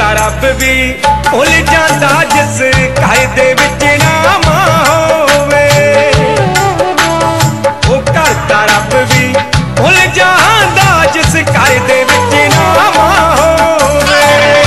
करता रब भी भुल जाता जिस घर दे विच ना मां होवे। ओ करता रब भी भुल जाता जिस घर दे विच ना मां होवे।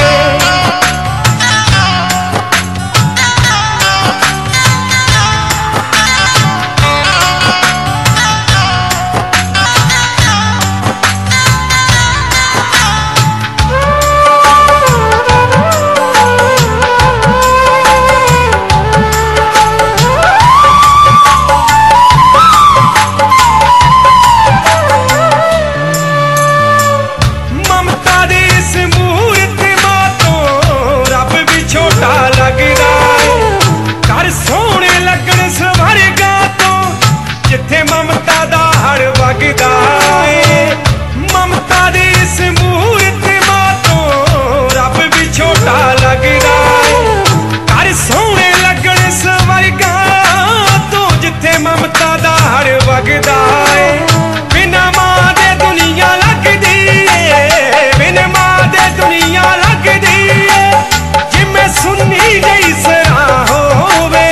ममता दी इस मूरत मां तो रब भी छोटा लगदा है। घर सोहणे लगण स्वर्गा तो जिथे ममता दा हर वगदा है। बिना मां दे दुनिया लगदी है, बिना मां दे दुनिया लगदी है। जिमें सुन्नी जई सरा होवे।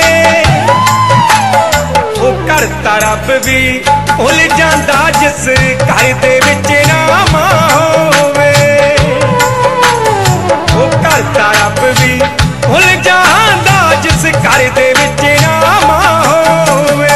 ओ करता रब भी भुल जाता जिस घर दे विच ना मां होवे। ओ करता रब भी भुल जाता जिस घर दे विच ना मां होवे।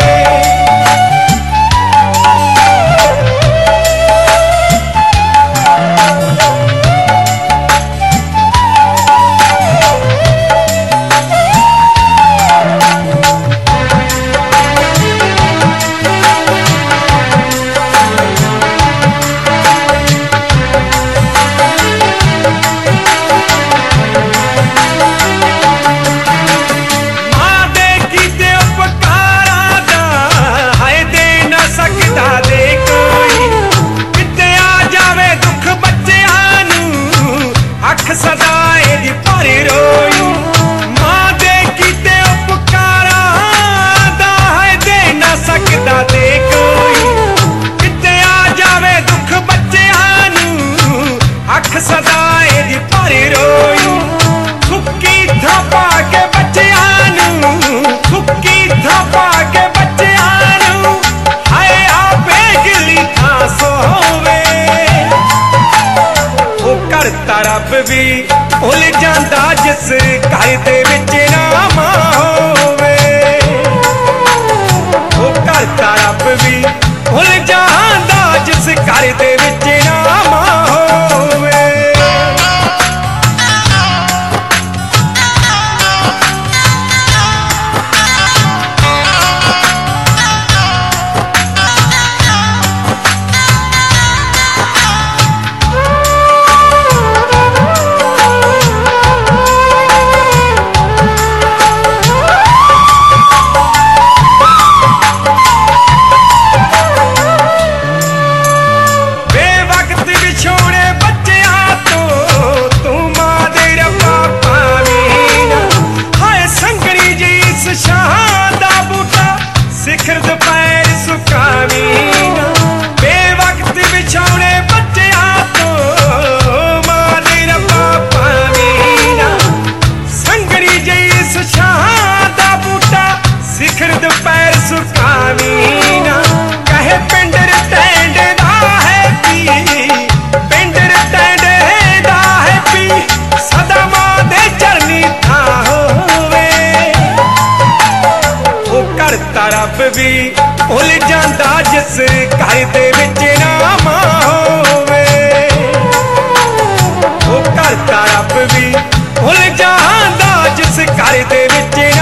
सदाए दी पर रोई मां दे कीते उपकारा दा है दे ना सकदा दे कोई। किते आ जावे दुख बच्चियां नू अख सदाए दी पर रोई। फुक्की थापा के बच्चियां नू, फुक्की थापा के बच्चियां नू हाय आपे गिली था सोवे। ओ करता रब भी भुल जाता जिस घर दे विच ना मां होवे। ओ करता रब भी भुल जाता जिस घर दे विच ना मां होवे। सिखर दोपहर सुकावी ना बेवक्त बिछौने बच्चियां तो मां दे रब्बा पावी ना। संगरी जई सुशां दा बूटा सिखर दोपहर सुकावी ना। कहे पिंडर टैंड दा है पी, पिंडर टैंड दा है पी सदा मां दे चरनी था होवे। ओ करता रब भी भुल जाता जिस घर दे विच ना मां होवे। ओ करता रब भी भुल जाता जिस घर दे विच